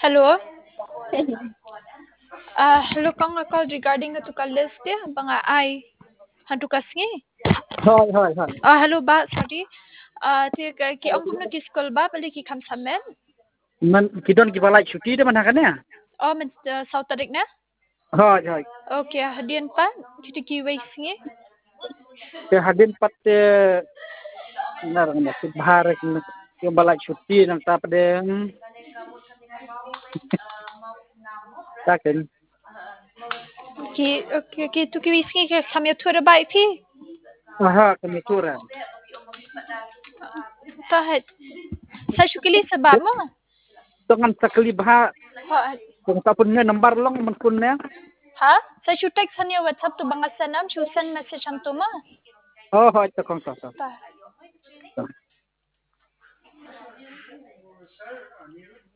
Hello. Hello kang call regarding na to ka list dia banga ai hantu kasngi. হয় Hello ba sorry. Ti ki ang kumna ki school ba bali ki kam samen. man kidon ki balai cuti de man hakane Men South tarik na. হয় Okay, hadian pa kita ki wai singi. te hadin patte narang na ki bahar ki balai cuti nang tapde taken Ki tu ki wai singi ka samya tura bai pi. kami turan Tahat. Sa shukili sa ba mo. dengan sakli bah Ha. kung tapun number long man kun ne Ha? Sa shutek sa niya WhatsApp to banga sanam shu send message ang to mo. হয় to kong to Ta.